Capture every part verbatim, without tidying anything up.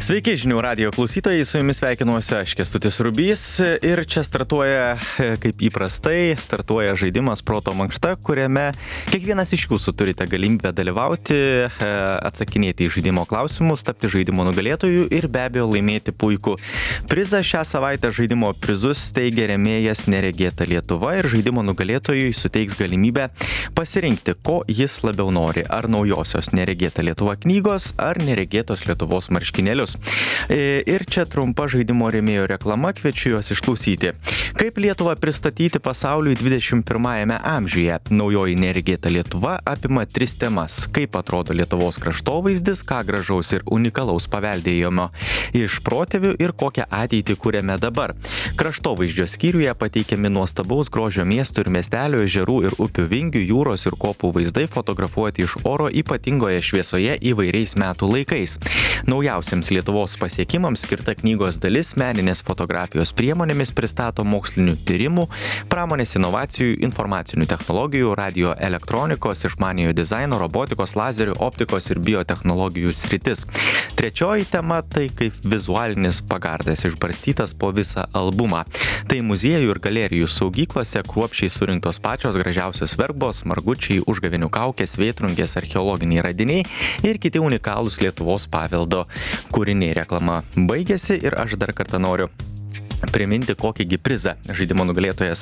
Sveiki žinių radijo klausytojai, su jumis sveikinuosi aš Kęstutis Rubys ir čia startuoja, kaip įprastai, startuoja žaidimas Proto mankšta, kuriame kiekvienas iš jūsų turite galimybę dalyvauti, atsakinėti į žaidimo klausimus, tapti žaidimo nugalėtojų ir be abejo laimėti puikų prizą. Šią savaitę žaidimo prizus teigia rėmėjas Neregėta Lietuva ir žaidimo nugalėtojui suteiks galimybę pasirinkti, ko jis labiau nori, ar naujosios Neregėta Lietuva knygos, ar Neregėtos Lietuvos marškinėlius. Ir čia trumpa žaidimo rėmėjo reklama, kviečiu juos išklausyti. Kaip Lietuvą pristatyti pasauliui dvidešimt pirmajame amžiuje? Naujoji Neregėta Lietuva apima tris temas. Kaip atrodo Lietuvos kraštovaizdis, ką gražaus ir unikalaus paveldėjimo iš protėvių ir kokią ateitį kūrėme dabar. Kraštovaizdžio skyriuje pateikiami nuostabaus grožio miestų ir miestelio, ežerų ir upių vingių, jūros ir kopų vaizdai fotografuoti iš oro ypatingoje šviesoje įvairiais metų laikais. Naujausiams Lietuvos pasiekimams skirta knygos dalis meninės fotografijos priemonėmis pristato mokslinių tyrimų, pramonės inovacijų, informacinių technologijų, radio elektronikos, išmaniojo dizaino, robotikos, lazerių, optikos ir biotechnologijų sritis. Trečioji tema tai kaip vizualinis pagardas išbarstytas po visą albumą. Tai muziejų ir galerijų saugyklose kruopščiai surinktos pačios gražiausios verbos, margučiai, užgavėnių kaukės, vėtrungės, archeologiniai radiniai ir kiti unikalūs Lietuvos paveldo kūriniai. Reklama baigėsi ir aš dar kartą noriu priminti, kokįgi prizą žaidimo nugalėtojas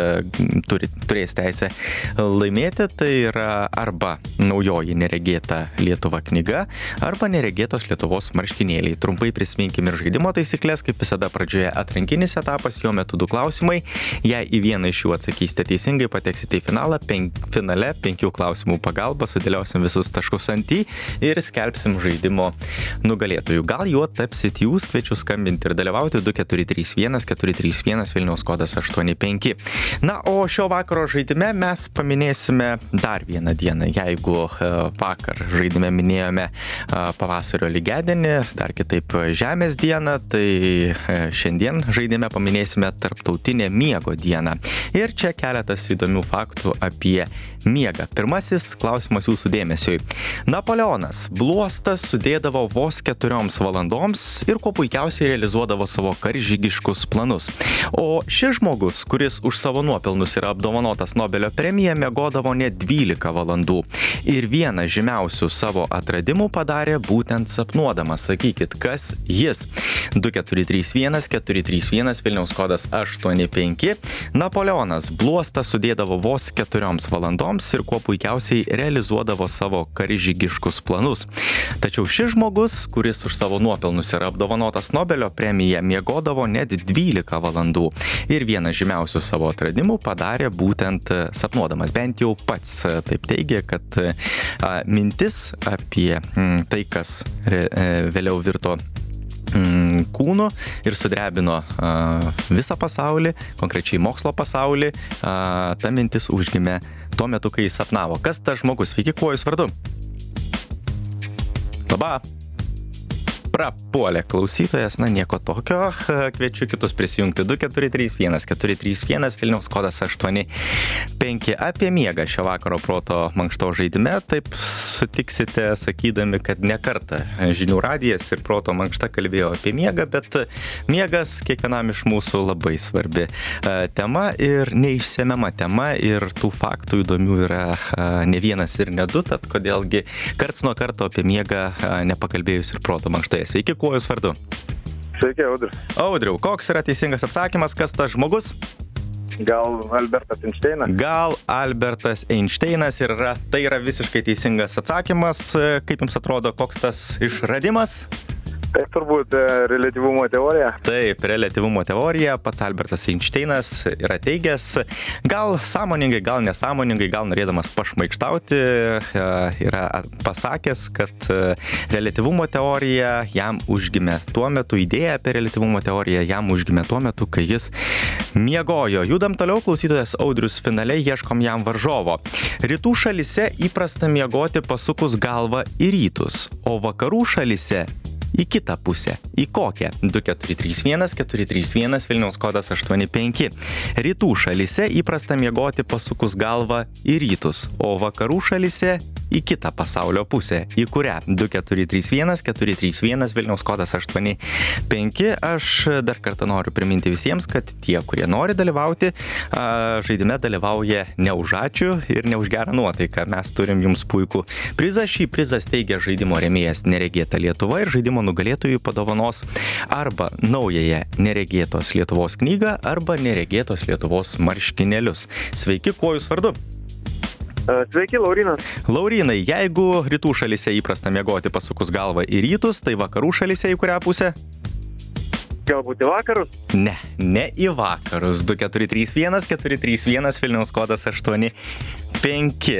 turi, turės teisę laimėti. Tai yra arba naujoji Neregėta Lietuva knyga, arba Neregėtos Lietuvos marškinėliai. Trumpai prisiminkime ir žaidimo taisyklės, kaip visada pradžioje atrankinis etapas, jo metu du klausimai. Jei į vieną iš jų atsakysite teisingai, pateksite į finalą. Penk, finale penkių klausimų pagalba sudėliosim visus taškus ant į ir skelbsim žaidimo nugalėtojų. Gal juo tapsit jūs, kviečiu skambinti ir dalyvauti du keturi trys vienas keturi trys vienas Vilniaus kodas aštuoni penki. Na, o šio vakaro žaidime mes paminėsime dar vieną dieną. Jeigu vakar žaidime minėjome pavasario lygiadienį, dar kitaip Žemės dieną, tai šiandien žaidime paminėsime Tarptautinę miego dieną. Ir čia keletas įdomių faktų apie miegą. Pirmasis klausimas jūsų dėmesiui. Napoleonas bluostą sudėdavo vos keturioms valandoms ir kuo puikiausiai realizuodavo savo karžygiškus planus. O šis žmogus, kuris už savo nuopelnus yra apdovanotas Nobelio premija, miegodavo net dvylika valandų. Ir vieną žymiausių savo atradimų padarė būtent sapnuodamas. Sakykit, kas jis? du keturi trys vienas keturi trys vienas Vilniaus kodas aštuoni penki. Napoleonas bluostą sudėdavo vos keturioms valandoms ir kuo puikiausiai realizuodavo savo karžygiškus planus. Tačiau šis žmogus, kuris už savo nuopelnus yra apdovanotas Nobelio premija, miegodavo net dvylika valandų. Ir vieną žymiausių savo atradimų padarė būtent sapnuodamas. Bent jau pats taip teigia, kad a, mintis apie m, tai, kas re, e, vėliau virto m, kūnu ir sudrebino a, visą pasaulį, konkrečiai mokslo pasaulį, a, ta mintis užgimė tuo metu, kai jis sapnavo. Kas tas žmogus? Sveiki, kuo jūs vardu? Labą! Prapuolė klausytojas, na nieko tokio, kviečiu kitus prisijungti du keturi trys vienas keturi trys vienas Vilniaus kodas aštuoni penki. Apie miegą šio vakaro Proto mankšto žaidime taip sutiksite sakydami, kad ne kartą žinių radijas ir Proto mankšta kalbėjo apie miegą, bet miegas kiekvienam iš mūsų labai svarbi tema ir neišsemiama tema ir tų faktų įdomių yra ne vienas ir ne du, tad kodėlgi karts nuo karto apie miegą nepakalbėjus ir Proto mankštoje. Sveiki, kuo jūs vardu? Sveiki, Audrius. Audriau, koks yra teisingas atsakymas, kas tas žmogus? Gal Albertas Einšteinas? Gal Albertas Einšteinas ir yra, tai yra visiškai teisingas atsakymas. Kaip jums atrodo, koks tas išradimas? Tai turbūt reliatyvumo teorija. Taip, reliatyvumo teorija, pats Albertas Einšteinas yra teigęs, gal sąmoningai, gal nesąmoningai, gal norėdamas pašmaikštauti, yra pasakęs, kad reliatyvumo teorija jam užgimė tuo metu, idėja apie reliatyvumo teoriją jam užgimė tuo metu, kai jis miegojo. Judam toliau, klausytojas Audrius, finale ieškom jam varžovo. Rytų šalyse įprasta miegoti pasukus galvą į rytus, o vakarų šalyse į kitą pusę. Į kokią? du keturi trys vienas keturi trys vienas Vilniaus kodas aštuoni penki. Rytų šalyse įprasta miegoti pasukus galvą į rytus, o vakarų šalyse į kitą pasaulio pusę. Į kurią? du keturi trys vienas keturi trys vienas Vilniaus kodas aštuoni penki. Aš dar kartą noriu priminti visiems, kad tie, kurie nori dalyvauti, žaidime dalyvauja ne už ačiū ir ne už gerą nuotaiką. Mes turim jums puikų prizą. Šį prizą steigia žaidimo rėmėjas Neregėta Lietuva ir žaidimo nugalėtojui padovanos arba naująją Neregėtos Lietuvos knygą arba Neregėtos Lietuvos marškinėlius. Sveiki, kuo jūs vardu? Sveiki, Laurinas. Laurinai, jeigu rytų šalyse įprasta miegoti pasukus galvą į rytus, tai vakarų šalyse į kurią pusę? Galbūt į vakarus? Ne, ne į vakarus. du keturi trys vienas keturi trys vienas Vilniaus kodas aštuoni penki.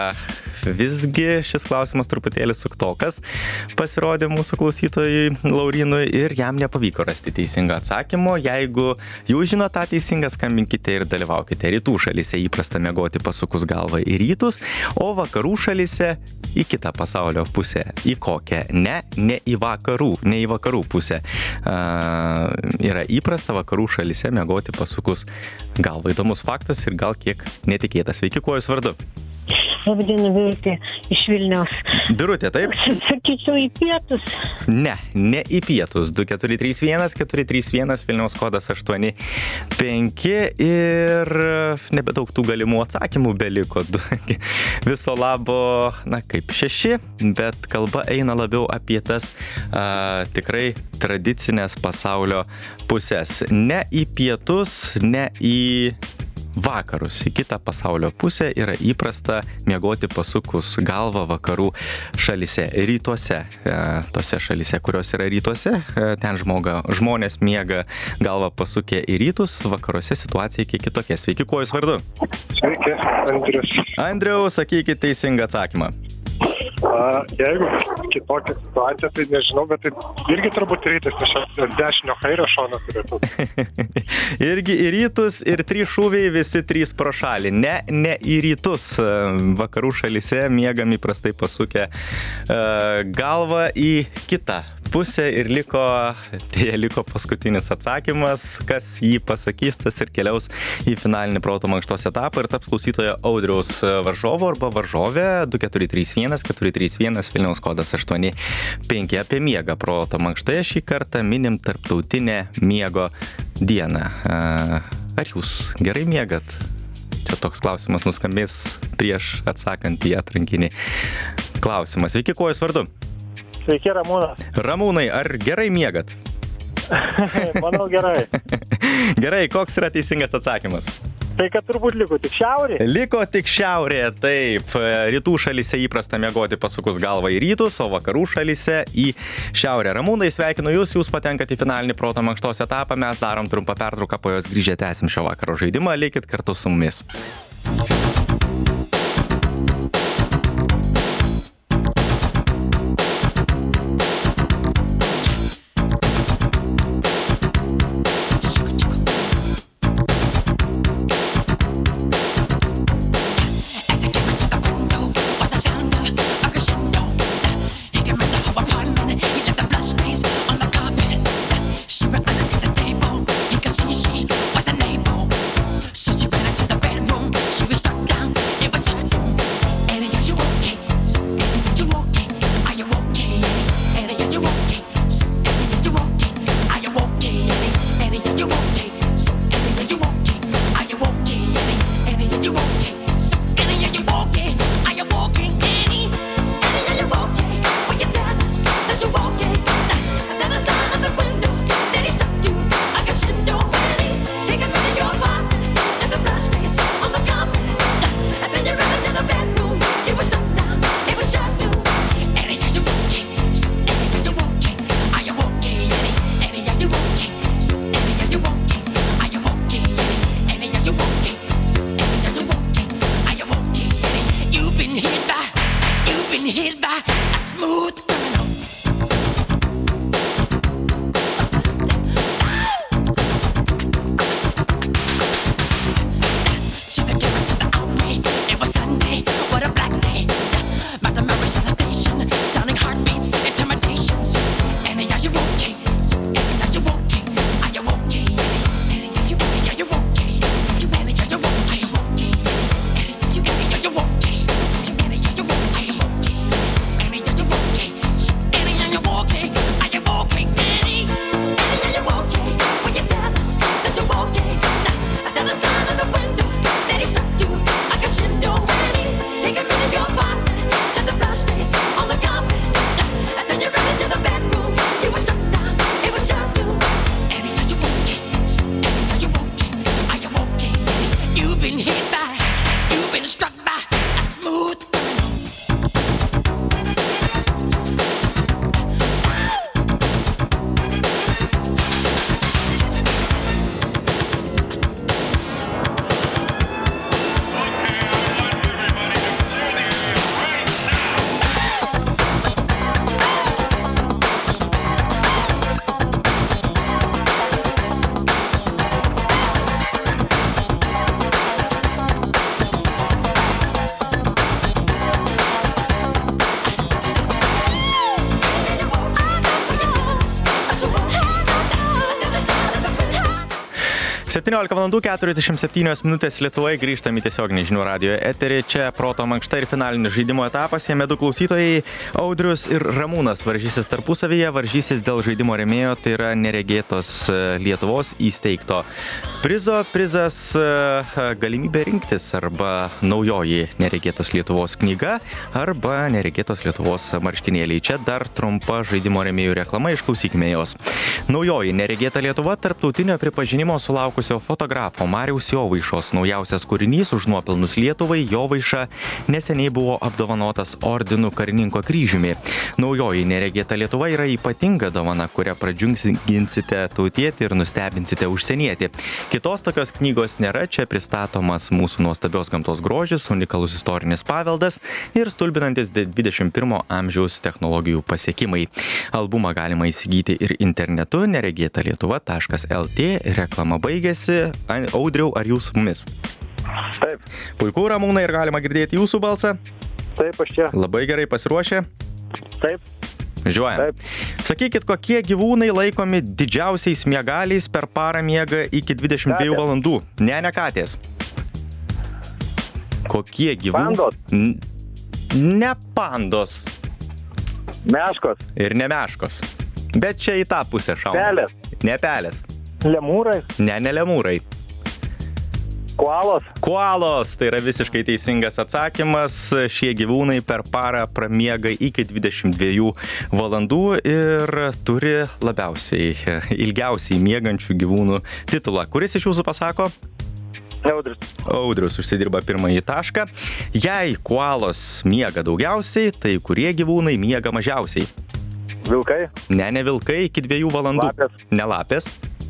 Visgi šis klausimas truputėlį suktokas pasirodė mūsų klausytojui Laurinui ir jam nepavyko rasti teisingo atsakymo. Jeigu jūs žinote tą teisingą, skambinkite ir dalyvaukite. Rytų šalyse įprasta miegoti pasukus galvą į rytus, o vakarų šalyse į kitą pasaulio pusę. Į kokią? Ne, ne į vakarų, ne į vakarų pusę. Uh, yra įprasta vakarų šalyse miegoti pasukus galvą. Įdomus faktas ir gal kiek netikėtas. Sveiki, kuo jūs vardu? Labdiena, Birutė iš Vilniaus. Birutė, taip? Sakyčiau, į pietus. Ne, ne į pietus. du keturi trys vienas keturi trys vienas Vilniaus kodas aštuoni penki ir nebedaug tų galimų atsakymų beliko. Viso labo, na kaip šeši, bet kalba eina labiau apie tas a, tikrai tradicinės pasaulio pusės. Ne į pietus, ne į vakarus, į kitą pasaulio pusę yra įprasta miegoti pasukus galvą vakarų šalyse. Rytuose, e, tose šalyse, kurios yra rytuose, e, ten žmoga, žmonės miega galvą pasukę į rytus, vakaruose situacija kiek kitokia. Sveiki, kuo jūs vardu? Sveiki, Andrius. Andriau, sakykit teisingą atsakymą. A, jeigu kitokia situacija, tai nežinau, bet tai irgi turbūt rytis, nes dešinio kairio šono turėtų. Irgi į rytus ir trys šūviai, visi trys pro šalį. Ne, ne į rytus. Vakarų šalyse miegam įprastai pasukę uh, galvą į kitą pusę ir liko, tai liko paskutinis atsakymas, kas jį pasakys, tas ir keliaus į finalinį proto mankštos etapą ir taps klausytojo Audriaus varžovo arba varžovė du keturi trys vienas keturi trys vienas Vilniaus kodas aštuoni penki. Apie miegą proto mankštoje šį kartą minim tarptautinę miego dieną. Ar jūs gerai miegat? Čia toks klausimas nuskambės prieš atsakant į atrankinį klausimą. Sveiki, kuo jūs vardu? Sveiki, Ramūnas. Ramūnai, ar gerai miegat? Manau, gerai. Gerai, koks yra teisingas atsakymas? Tai kad turbūt liko tik šiaurė. Liko tik šiaurė, taip. Rytų šalyse įprasta miegoti pasukus galvą į rytus, o vakarų šalyse į šiaurę. Ramūnai, sveikinu jūs, jūs patenkate į finalinį proto mankštos etapą, mes darom trumpą pertrauką, po jos grįžę tęsim šio vakaro žaidimą, likit kartu su mumis. She was struck down. septyniolika valandų keturiasdešimt septynios minutės Lietuvoje, grįžtam į tiesioginį žinių radijo eterį. Čia proto mankšta ir finalinis žaidimo etapas. Jame du klausytojai, Audrius ir Ramūnas, varžysis tarpusavyje, varžysis dėl žaidimo rėmėjo, tai yra Neregėtos Lietuvos įsteigto prizo. Prizas galimybė rinktis arba naujoji Neregėtos Lietuvos knyga arba Neregėtos Lietuvos marškinėliai. Čia dar trumpa žaidimo rėmėjų reklama, išklausykime jos. Naujoji Neregėta Lietuva tarptautinio pripažinimo sulaukusio fotografo Mariaus Jovaišos naujausias kūrinys už nuopelnus Lietuvai. Jovaiša neseniai buvo apdovanotas ordinu Karininko kryžiumi. Naujoji Neregėta Lietuva yra ypatinga dovana, kurią pradžiuginsite tautietį ir nustebinsite užsienietį. Kitos tokios knygos nėra, čia pristatomas mūsų nuostabios gamtos grožis, unikalus istorinis paveldas ir stulbinantis dvidešimt pirmo amžiaus technologijų pasiekimai. Albumą galima įsigyti ir internetu neregėta lietuva taškas lt. Reklama baigėsi. Audriau, ar jūs su mumis? Taip. Puiku, Ramūnai, ir galima girdėti jūsų balsą? Taip, aš čia. Labai gerai pasiruošę? Taip. Žiūrėjom. Taip. Sakykit, kokie gyvūnai laikomi didžiausiais miegaliais per parą miega iki dvidešimt dviejų Katės. valandų? Ne, ne katės. Kokie gyvūnai? Pandos. N- Ne pandos Meškos. ir ne meškos. Bet čia į tą pusę šauna. Pelės. Ne pelės. Lemūrai. Ne, ne lemūrai. Koalos. Koalos, tai yra visiškai teisingas atsakymas. Šie gyvūnai per parą pramiega iki dvidešimt dviejų valandų ir turi labiausiai, ilgiausiai miegančių gyvūnų titulą. Kuris iš jūsų pasako? Audrius. Audrius užsidirba pirmąjį tašką. Jei koalos miega daugiausiai, tai kurie gyvūnai miega mažiausiai? Vilkai. Ne, ne vilkai, iki dviejų valandų. Lapės. Ne lapės.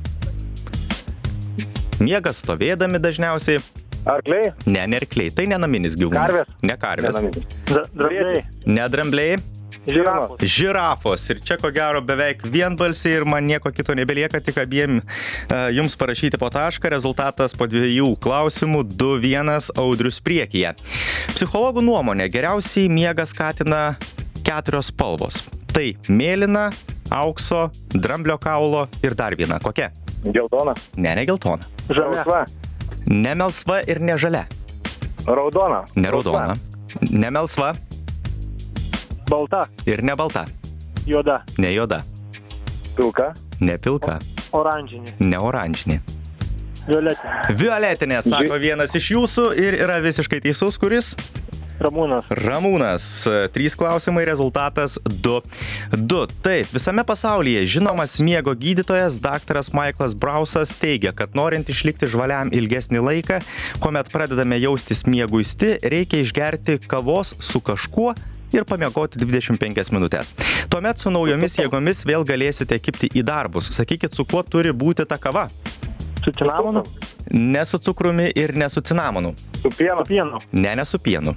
Miega stovėdami dažniausiai. Arkliai. Ne, ne arkliai, tai nenaminis gyvūnas. Karvės. Ne karvės. Drambliai. Ne drambliai. Žirafos. Žirafos. Ir čia ko gero beveik vienbalsiai ir man nieko kito nebelieka, tik abiem uh, jums parašyti po tašką. Rezultatas po dviejų klausimų du vienas Audrius priekyje. Psichologų nuomonė, geriausiai miega skatina keturios spalvos. Tai mėlyna, aukso, dramblio kaulo ir dar viena. Kokia? Geltona. Ne, ne geltona. Žalia. Ne melsva ir ne žalia. Raudona. Ne raudona. Ne melsva Balta. ir ne balta. Juoda. Ne juoda. Pilka. Ne pilka. Oranžinė. Ne oranžinė. Violetinė. Violetinė, sako vienas iš jūsų ir yra visiškai teisus, kuris? Ramūnas. Ramūnas. Trys klausimai, rezultatas du du. Taip, visame pasaulyje žinomas miego gydytojas daktaras Michaelas Brausas teigia, kad norint išlikti žvaliam ilgesnį laiką, kuomet pradedame jaustis mieguisti, reikia išgerti kavos su kažkuo ir pamiegoti dvidešimt penkias minutės. Tuomet su naujomis jėgomis vėl galėsite kibti į darbus. Sakykit, su kuo turi būti ta kava? Su cinamonu. Ne su cukrumi ir ne su cinamonu. Su pienu. Su pienu. Ne, ne su pienu.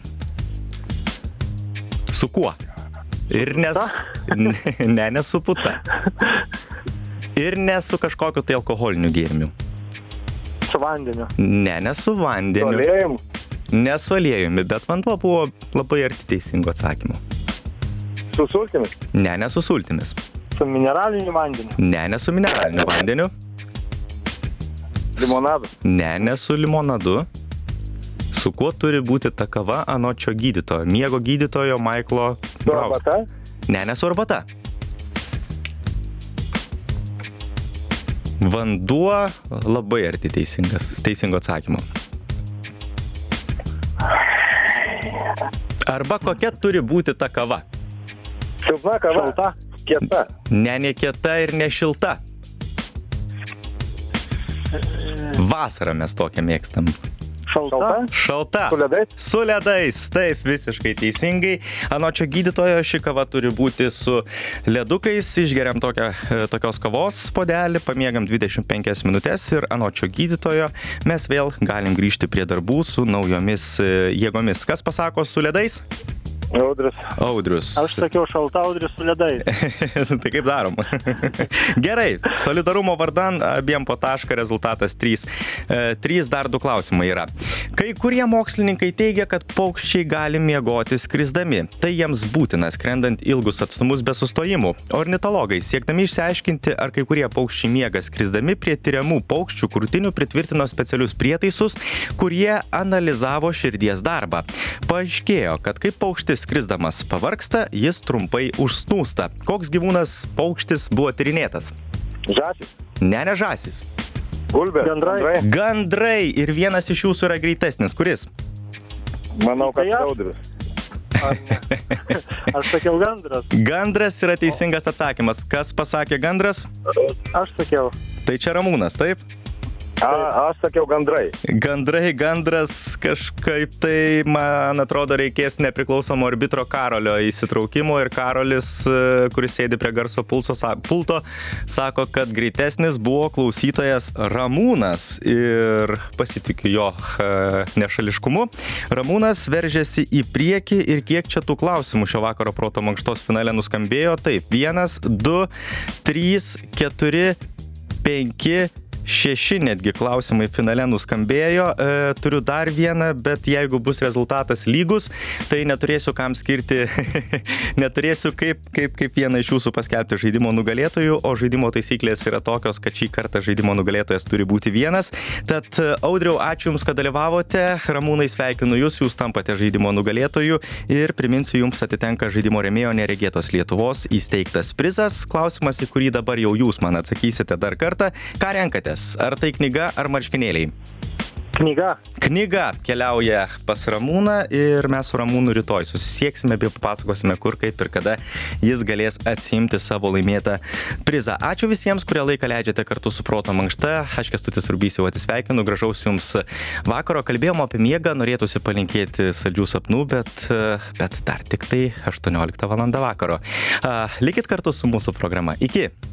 Su kuo? Ir ne, su- ne, ne su puta. Ir ne su kažkokiu tai alkoholiniu gėrimiu. Su vandeniu. Ne, ne su vandeniu. Solėjim. Ne su aliejumi, bet vanduo buvo labai arti teisingo atsakymo. Su sultimis. Ne, ne su sultimis. Su mineraliniu vandeniu. Ne, ne su mineraliniu vandeniu. Limonadu. Ne, ne su limonadu. Su kuo turi būti ta kava anot šio gydytojo? Miego gydytojo Michaelo Su Brauso. arbata. Ne, ne su arbata. Vanduo labai arti teisingas, teisingo atsakymo. Arba kokia turi būti ta kava? Silpna kava. Šalta. Kieta. Ne, ne kieta ir ne šilta. Vasarą mes tokią mėgstam. Šalta. Šalta. Su ledais. Su ledais, taip, visiškai teisingai. Anot šio gydytojo ši kava turi būti su ledukais. Išgeriam tokią, tokios kavos puodelį, pamiegam dvidešimt penkias minutės ir anot šio gydytojo mes vėl galim grįžti prie darbų su naujomis jėgomis. Kas pasako su ledais? Audrius. Audrius. Aš sakiau šalta, Audrius su ledais. Tai kaip darom? Gerai, solidarumo vardan abiem po tašką, rezultatas trys. trys dar du klausimai yra. Kai kurie mokslininkai teigia, kad paukščiai gali miegoti skrisdami. Tai jiems būtina, skrendant ilgus atstumus be sustojimų. Ornitologai, siekdami išsiaiškinti, ar kai kurie paukščiai miega skrisdami, prie tyriamų paukščių krūtinių pritvirtino specialius prietaisus, kurie analizavo širdies darbą. Paaiškėjo, kad kai paukštis skrisdamas pavargsta, jis trumpai užsnūsta. Koks gyvūnas paukštis buvo tyrinėtas? Žąsis. Ne, ne žąsis. Gulbė. Gandrai. Gandrai. Ir vienas iš jūsų yra greitesnis. Kuris? Manau, kad Tai aš. Audrius. Aš sakiau gandras. Gandras yra teisingas atsakymas. Kas pasakė gandras? Aš sakiau. Tai čia Ramūnas, taip? A, aš sakiau gandrai. Gandrai, gandras kažkaip tai, man atrodo, reikės nepriklausomo arbitro Karolio įsitraukimo ir Karolis, kuris sėdi prie garso pulso, pulto, sako, kad greitesnis buvo klausytojas Ramūnas ir pasitikiu jo nešališkumu. Ramūnas veržėsi į priekį ir kiek čia tų klausimų šio vakaro proto mankštos finale nuskambėjo? Taip, vienas, du, trys, keturi, penki, šeši netgi klausimai finale nuskambėjo. E, turiu dar vieną, bet jeigu bus rezultatas lygus, tai neturėsiu kam skirti, neturėsiu kaip, kaip, kaip vieną iš jūsų paskelbti žaidimo nugalėtojų, o žaidimo taisyklės yra tokios, kad šį kartą žaidimo nugalėtojas turi būti vienas. Tad, Audriau, ačiū Jums, kad dalyvavote. Ramūnai, sveikinu Jūs, Jūs tampate žaidimo nugalėtojų ir priminsiu Jums atitenka žaidimo rėmėjo Neregėtos Lietuvos įsteigtas prizas. Klausimas, į kurį dabar jau Jūs man atsakysite dar kartą. Ką renkate? Ar tai knyga, ar marškinėliai? Knyga. Knyga keliauja pas Ramūną ir mes su Ramūnu rytoj susisieksime bei papasakosime, kur, kaip ir kada jis galės atsiimti savo laimėtą prizą. Ačiū visiems, kurie laiką leidžiate kartu su Proto mankšta. Aš Kęstutis Rubys jau atsisveikinu. Gražaus Jums vakaro. Kalbėjom apie miegą, norėtųsi palinkėti saldžių sapnų, bet, bet dar tik tai aštuonioliktą valandą vakaro. Likit kartu su mūsų programa. Iki.